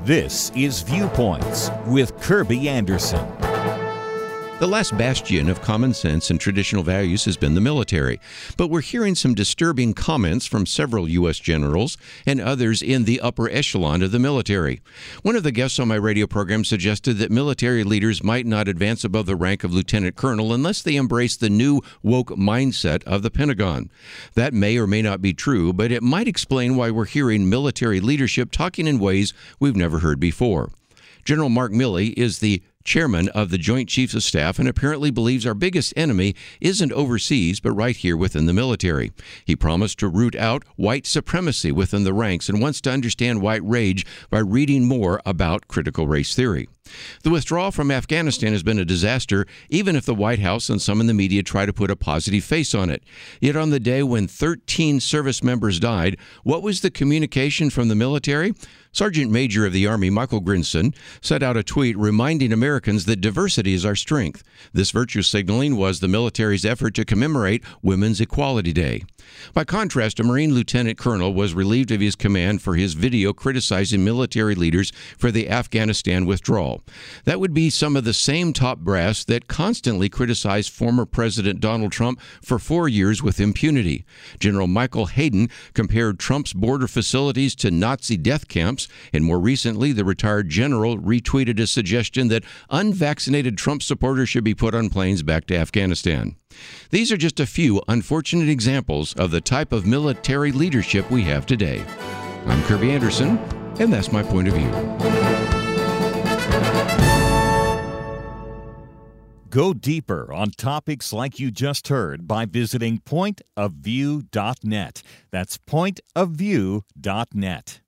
This is Viewpoints with Kirby Anderson. The last bastion of common sense and traditional values has been the military, but we're hearing some disturbing comments from several U.S. generals and others in the upper echelon of the military. One of the guests on my radio program suggested that military leaders might not advance above the rank of lieutenant colonel unless they embrace the new woke mindset of the Pentagon. That may or may not be true, but it might explain why we're hearing military leadership talking in ways we've never heard before. General Mark Milley is the chairman of the Joint Chiefs of Staff and apparently believes our biggest enemy isn't overseas but right here within the military. He promised to root out white supremacy within the ranks and wants to understand white rage by reading more about critical race theory. The withdrawal from Afghanistan has been a disaster, even if the White House and some in the media try to put a positive face on it. Yet on the day when 13 service members died, what was the communication from the military? Sergeant Major of the Army Michael Grinson set out a tweet reminding Americans that diversity is our strength. This virtue signaling was the military's effort to commemorate Women's Equality Day. By contrast, a Marine Lieutenant Colonel was relieved of his command for his video criticizing military leaders for the Afghanistan withdrawal. That would be some of the same top brass that constantly criticized former President Donald Trump for 4 years with impunity. General Michael Hayden compared Trump's border facilities to Nazi death camps, and more recently, the retired general retweeted a suggestion that unvaccinated Trump supporters should be put on planes back to Afghanistan. These are just a few unfortunate examples of the type of military leadership we have today. I'm Kirby Anderson, and that's my point of view. Go deeper on topics like you just heard by visiting pointofview.net. That's pointofview.net.